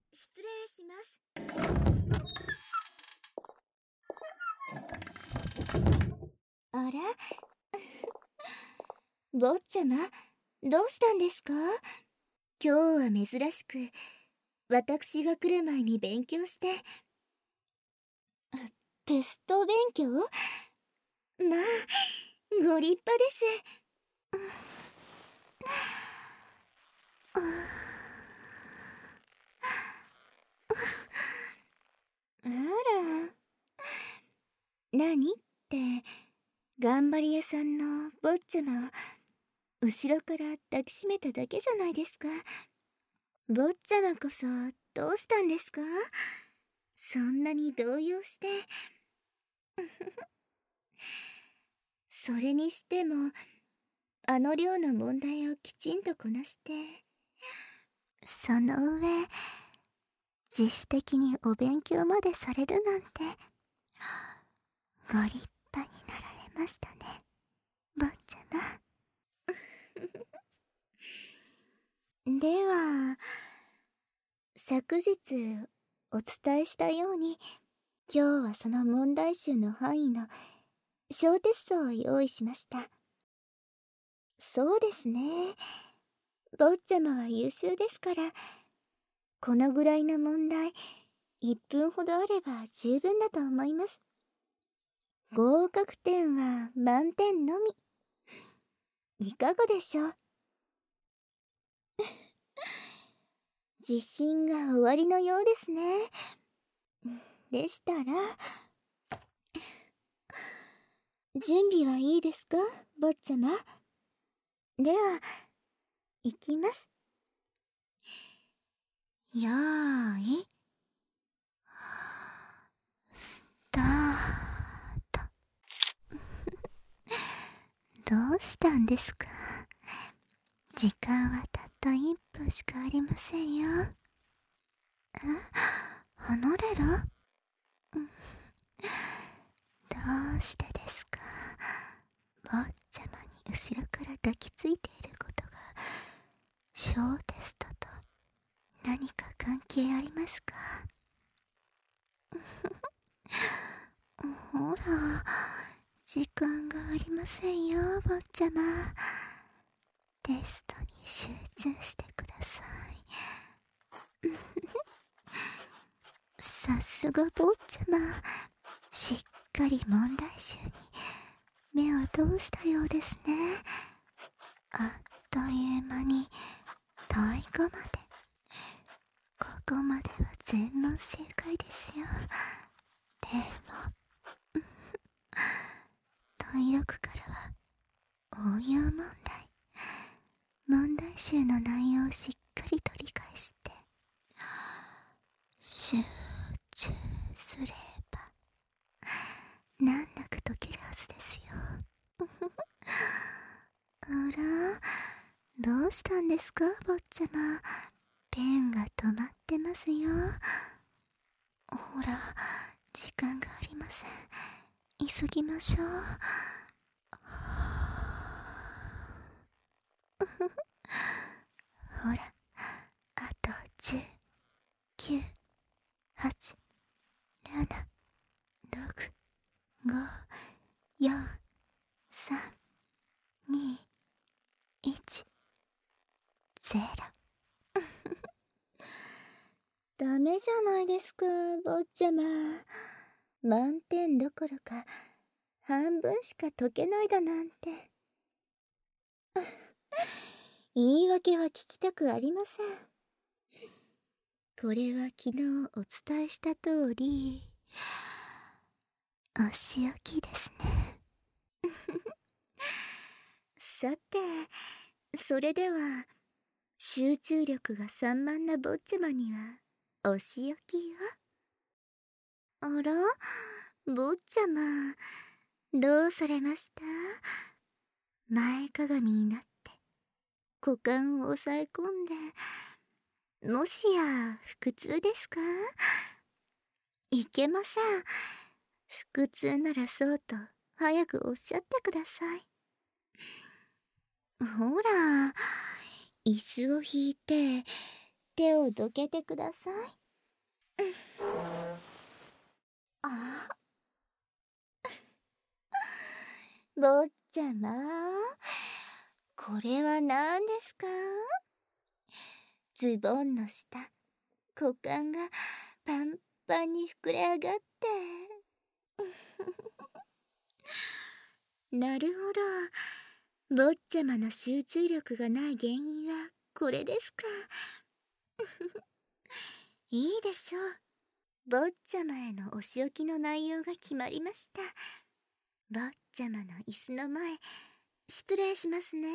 失礼します。あら坊ちゃま、どうしたんですか？今日は珍しく私が来る前に勉強して。テスト勉強？まあご立派です。あら、何って頑張り屋さんの坊ちゃまを後ろから抱きしめただけじゃないですか。坊ちゃまこそどうしたんですか？そんなに動揺して。それにしてもあの量の問題をきちんとこなして、その上自主的にお勉強までされるなんて、ご立派になられましたね、坊ちゃま。では昨日お伝えしたように、今日はその問題集の範囲の小テストを用意しました。そうですね、坊ちゃまは優秀ですから、このぐらいの問題1分ほどあれば十分だと思います。合格点は満点のみ。いかがでしょう？自信が終わりのようですね。でしたら準備はいいですか、坊ちゃま。では行きます。よーいスタート。どうしたんですか？時間はたった1分しかありませんよ。離れる？どうしてですか？坊ちゃまに後ろから抱きついていることが小テストと何か関係ありますか？ほら、時間がありませんよ、坊ちゃま。テストに集中してください。さすが坊ちゃま、しっかり問題集に目を通したようですね。あっという間に太鼓まで。ここまでは全問正解ですよ。でも問録からは応用問題集の内容をしっかりと理解して集中すれば難なく解けるはずですよ。あら、どうしたんですか、坊ちゃま。ペンが止まってますよ。ほら、時間がありません。急ぎましょう。ほら、あと10、9、8、7、6、5、4、3、2、1、0。ダメじゃないですか、坊ちゃま。満点どころか半分しか解けないだなんて。言い訳は聞きたくありません。これは昨日お伝えした通り、お仕置きですね。さて、それでは集中力が散漫な坊ちゃまにはお仕置きを。あら、坊ちゃま、どうされました？前かがみになって股間を押さえ込んで、もしや腹痛ですか？いけません。腹痛ならそうと早くおっしゃってください。ほら、椅子を引いて手をどけてください。 あ、坊ちゃま、これは何ですか？ズボンの下、股間がパンパンに膨れ上がって。なるほど。坊ちゃまの集中力がない原因はこれですか。いいでしょう。坊ちゃまへのお仕置きの内容が決まりました。坊ちゃまの椅子の前、失礼しますね。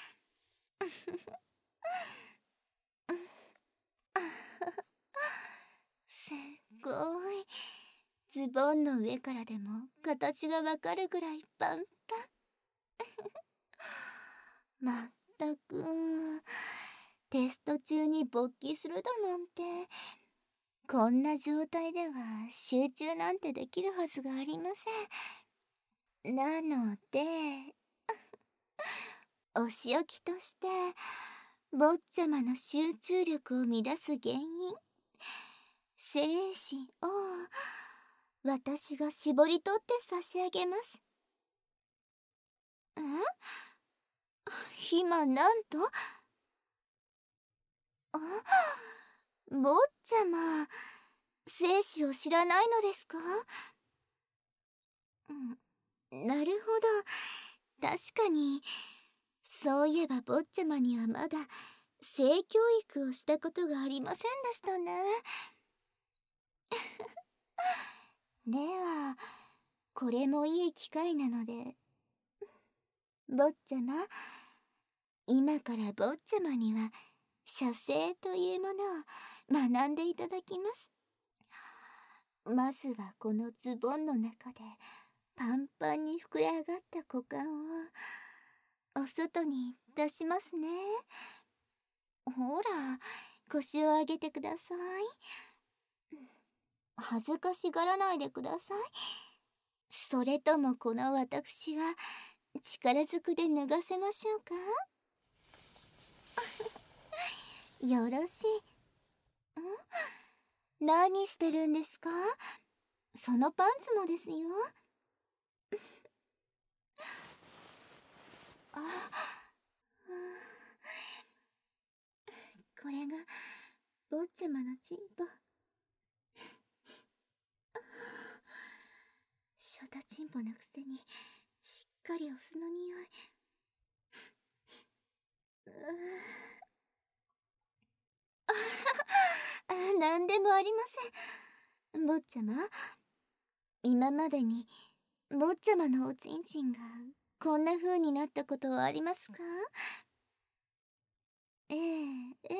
すっごい。ズボンの上からでも形がわかるぐらいパンパン。まったく、テスト中に勃起するだなんて、こんな状態では集中なんてできるはずがありません。なので、お仕置きとして、坊ちゃまの集中力を乱す原因、精子を私が絞り取って差し上げます。え？今なんと？あ、坊ちゃま、精子を知らないのですか？なるほど。確かに、そういえば坊ちゃまにはまだ性教育をしたことがありませんでしたね。では、これもいい機会なので、坊ちゃま、今から坊ちゃまには射精というものを学んでいただきます。まずはこのズボンの中でパンパンに膨れ上がった股間をお外に出しますね。ほら、腰を上げてください。恥ずかしがらないでください。それともこの私が力ずくで脱がせましょうか？よろしい。何してるんですか？そのパンツもですよ。あ、これが坊ちゃまのチンポ。ショタチンポのくせにしっかりお酢の匂い。なんでもありません。坊ちゃま、今までに坊ちゃまのおちんちんがこんな風になったことはありますか？ええ、え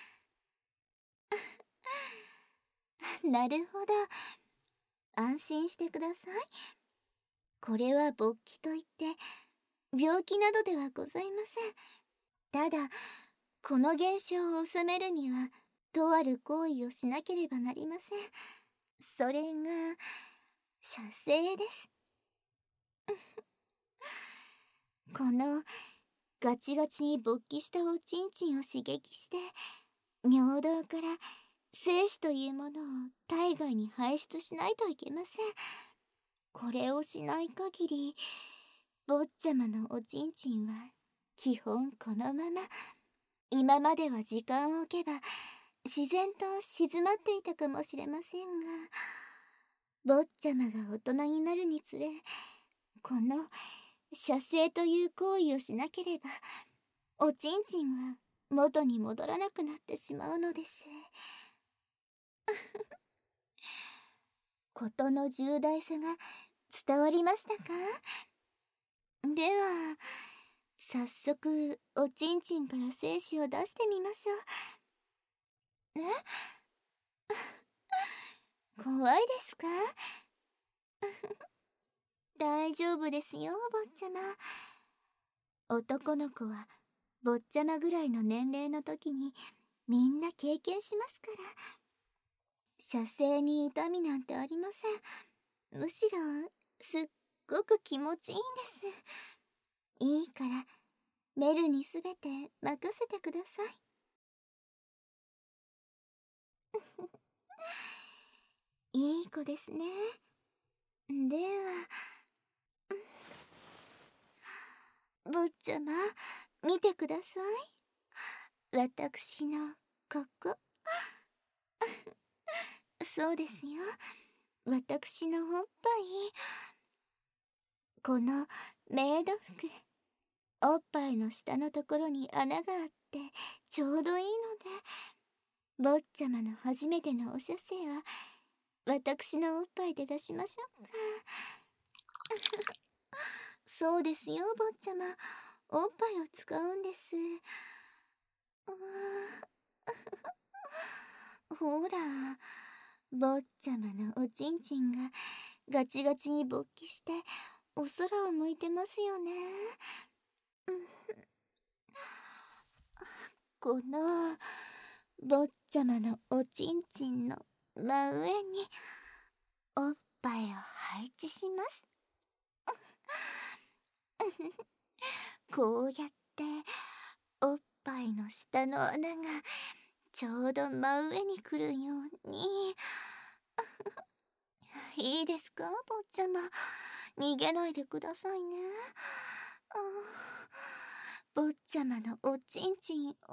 え。なるほど。安心してください。これは勃起といって病気などではございません。ただ、この現象を収めるにはとある行為をしなければなりません。それが射精です。このガチガチに勃起したおちんちんを刺激して尿道から精子というものを体外に排出しないといけません。これをしない限り坊ちゃまのおちんちんは基本このまま、今までは時間を置けば自然と静まっていたかもしれませんが、坊ちゃまが大人になるにつれ、この射精という行為をしなければおちんちんは元に戻らなくなってしまうのです。ことの重大さが伝わりましたか？では早速おちんちんから精子を出してみましょう。怖いですか？大丈夫ですよ、坊ちゃま。男の子は坊ちゃまぐらいの年齢の時にみんな経験しますから。射精に痛みなんてありません。むしろすっごく気持ちいいんです。いいからメルにすべて任せてください。 いい子ですね。では、坊ちゃま、見てください。私のここ。そうですよ。私のおっぱい。このメイド服。おっぱいの下のところに穴があってちょうどいいので、坊ちゃまの初めてのお射精は私のおっぱいで出しましょうか。そうですよ、坊ちゃま。おっぱいを使うんです。ほら、坊ちゃまのおちんちんがガチガチに勃起してお空を向いてますよね。この坊ちゃまのおちんちんの真上におっぱいを配置します。こうやっておっぱいの下の穴がちょうど真上に来るように。いいですか、坊ちゃま。逃げないでくださいね。坊ちゃまのおちんちんを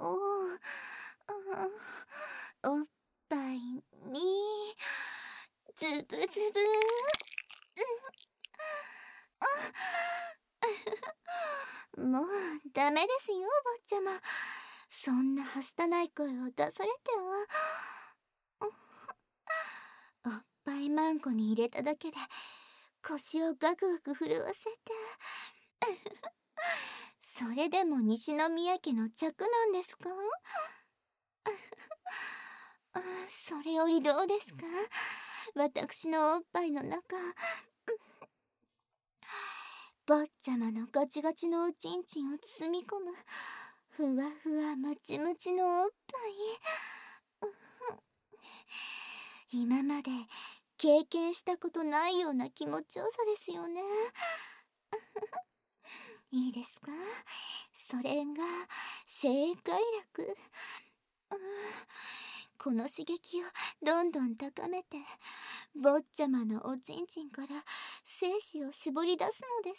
おっぱいにズブズブ。もうダメですよ、坊ちゃま。そんなはしたない声を出されては。おっぱいマンコに入れただけで腰をガクガク震わせて。それでも西宮家の嫡なんですか？それよりどうですか、私のおっぱいの中。坊ちゃまのガチガチのおちんちんを包み込むふわふわもちもちのおっぱい。今まで経験したことないような気持ちよさですよね。いいですか、それが正解楽。この刺激をどんどん高めて坊ちゃまのおちんちんから精子を絞り出すのです。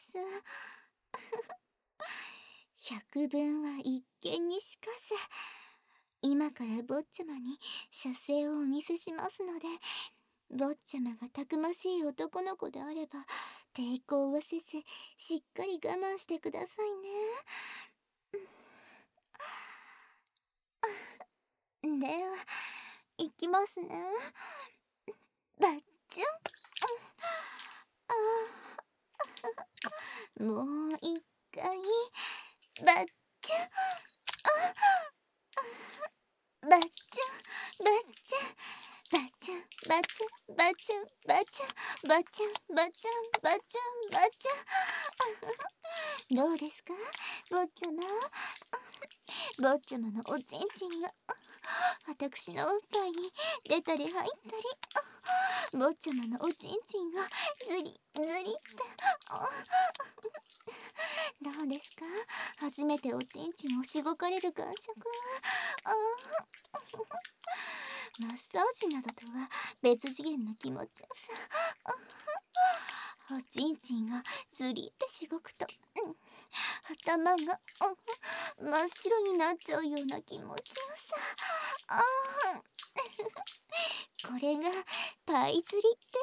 百聞は一見にしかず。今から坊ちゃまに射精をお見せしますので、坊ちゃまがたくましい男の子であれば抵抗はせずしっかり我慢してくださいね。では、いきますね。バッチュン。もう一回。バッチュン。バッチュン、バッチュン、バッチュン、バッチュン、バッチュン、バッチュン、バッチュン、バッチュン、バッチュン、バッチュン。どうですか、坊ちゃま。坊ちゃまのおちんちんが私のおっぱいに出たり入ったり、坊ちゃまのおちんちんがズリズリって。どうですか、初めておちんちんをしごかれる感触は。マッサージなどとは別次元の気持ちよさ。おちんちんがずりってしごくと、頭が真っ白になっちゃうような気持ちよさ。これがパイ釣りです。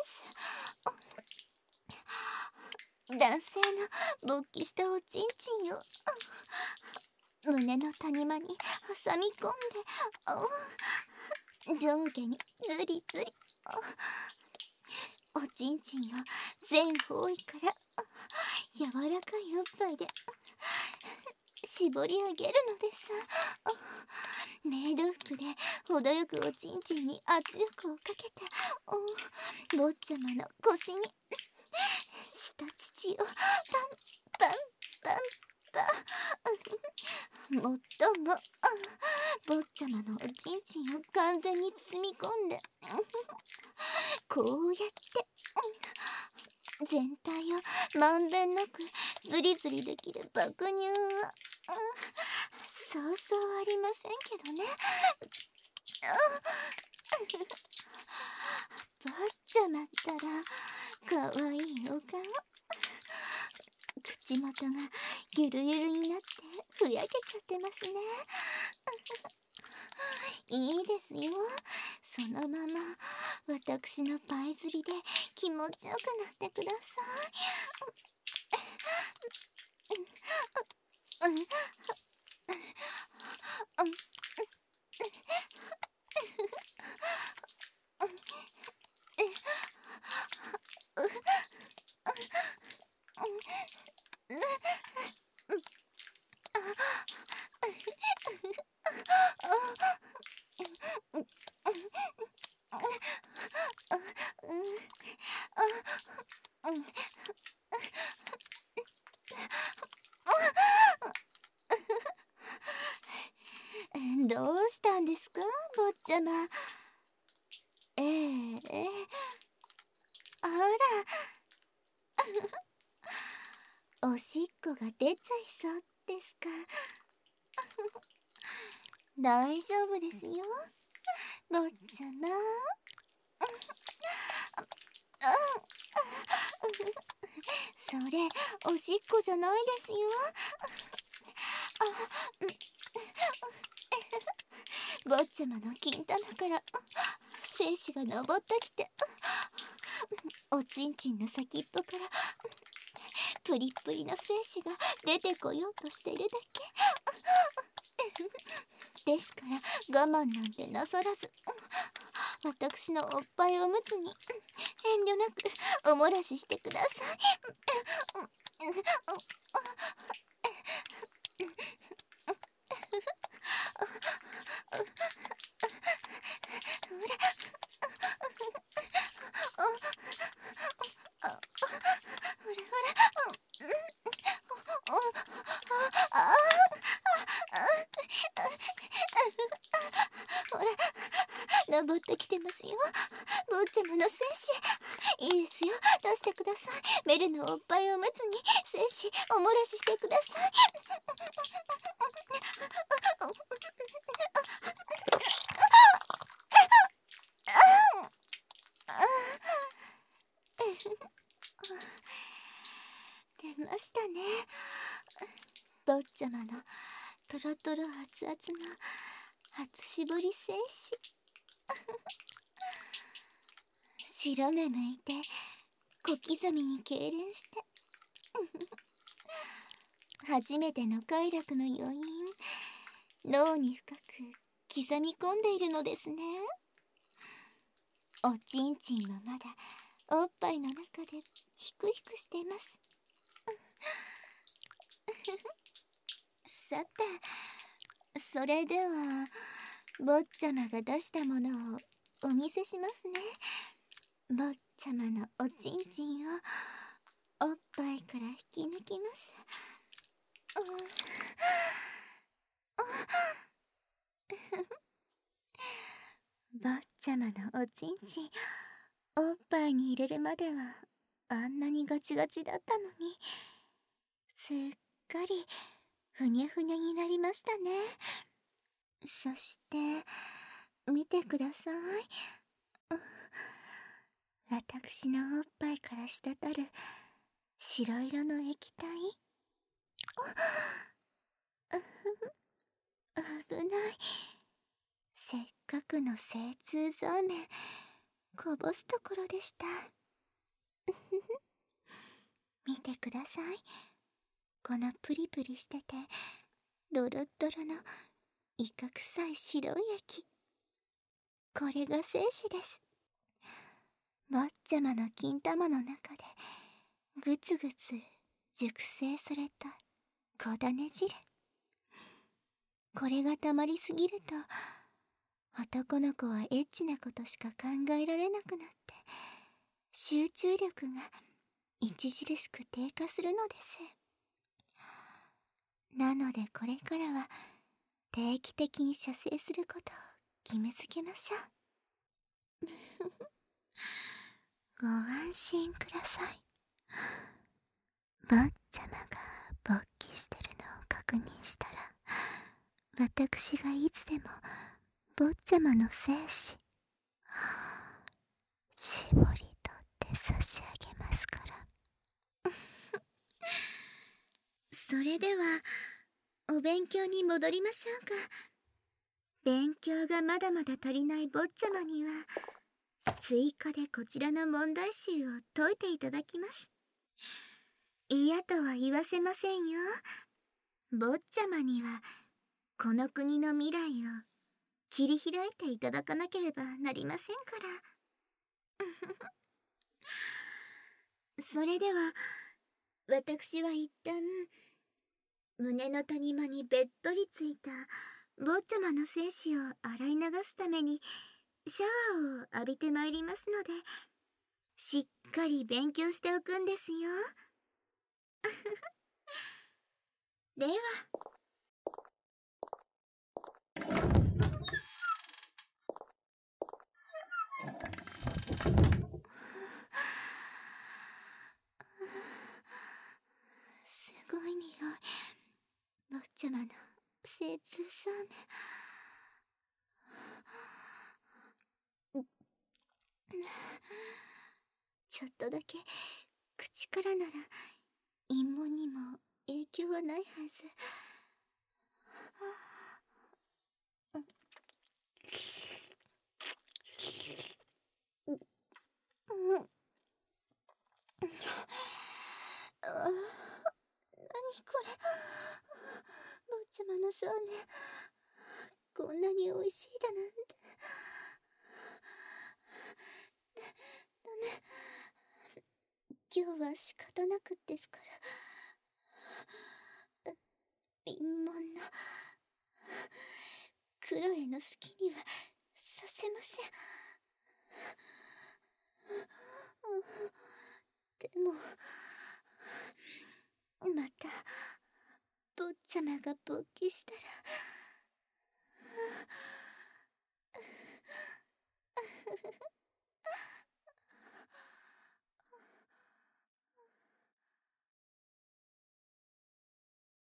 男性の勃起したおちんちんを胸の谷間に挟み込んで、上下にズリズリ。おちんちんを全方位から柔らかいおっぱいで絞り上げるのです。メイド服で程よくおちんちんに圧力をかけて、坊ちゃまの腰に下乳をパンパンパンパン。もっとも坊ちゃまのおちんちんを完全に包み込んで、こうやって全体をまんべんなくズリズリできる爆乳は、そうそうありませんけどね。坊ちちゃまったらかわいいお顔。口元がゆるゆるになってふやけちゃってますね。いいですよ。そのまま私のパイ釣りで気持ちよくなってください。どうしたんですか、坊ちゃま。あら、おしっこが出ちゃいそうですか。大丈夫ですよ、坊ちゃま。それおしっこじゃないですよ。坊ちゃまの金玉から精子が昇ってきて、おちんちんの先っぽからプリップリの精子が出てこようとしているだけですから、我慢なんてなさらず、私のおっぱいおむつに遠慮なくおもらししてください。ほら、登ってきてますよ、坊ちゃまの精子。いいですよ、出してください。メルのおっぱいおむつに精子おもらししてください。出ましたね、坊ちゃまのトロトロ熱々の初絞り精子。白目向いて小刻みに痙攣して初めての快楽の余韻、脳に深く刻み込んでいるのですね。おちんちんはまだおっぱいの中でヒクヒクしています。さて、それでは坊ちゃまが出したものをお見せしますね。坊ちゃまのおちんちんをおっぱいから引き抜きます。坊ちゃまのおちんちん、おっぱいに入れるまではあんなにガチガチだったのに、すっかりふにゃふにゃになりましたね。そして見てください。私のおっぱいから滴る白色の液体。危ない。せっかくの精通そうめんこぼすところでした。見てください、このプリプリしててドロッドロのイカ臭い白い液。これが精子です。坊ちゃまの金玉の中でぐつぐつ熟成された小種汁。これがたまりすぎると男の子はエッチなことしか考えられなくなって集中力が著しく低下するのです。なのでこれからは定期的に射精することを決めつけましょう。ご安心ください。坊ちゃまが勃起してるのを確認したら、私がいつでも坊ちゃまの精子絞りそれではお勉強に戻りましょうか。勉強がまだまだ足りない坊ちゃまには追加でこちらの問題集を解いていただきます。嫌とは言わせませんよ。坊ちゃまにはこの国の未来を切り開いていただかなければなりませんから。それでは私は一旦胸の谷間にべっとりついた坊ちゃまの精子を洗い流すためにシャワーを浴びてまいりますので、しっかり勉強しておくんですよ。では。すごい匂い。坊ちゃまの精通そうめん。ちょっとだけ口からなら陰謀にも影響はないはず。何これ。坊ちゃまのそうめん、こんなに美味しいだなんて。ダメ。今日は仕方なくですから。陰謀のクロエの好きにはさせません。でもまた坊ちゃまが勃起したら。